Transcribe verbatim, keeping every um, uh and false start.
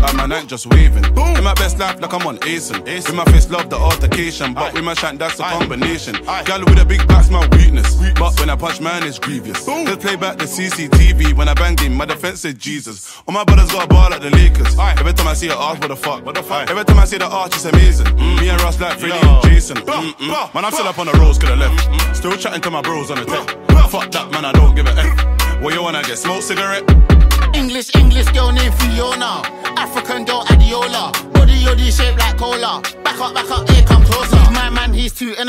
bad man ain't just waving. In my best life, like I'm on acing. With my face, love the altercation, but with my shank, that's a combination. Girl with a big back's my weakness, but when I punch man, it's grievous. Let's play back the C C T V when I banged him. My defense said Jesus. All my brothers got a ball like the Lakers. Every time I see her arch, what the fuck? What the fuck? Every time I see the arch, it's amazing. Mm. Me and Ross like Freddie and Jason. Mm-mm. Man, I'm still up on the roads, coulda left. Mm-mm. Still chatting to my bros on the tech. Fuck that, man, I don't give a F. What you wanna get? Smoke cigarette? English, English girl named Fiona. African girl Adiola. Body yoddy shaped like cola. Back up, back up, here come closer. He's my man, he's too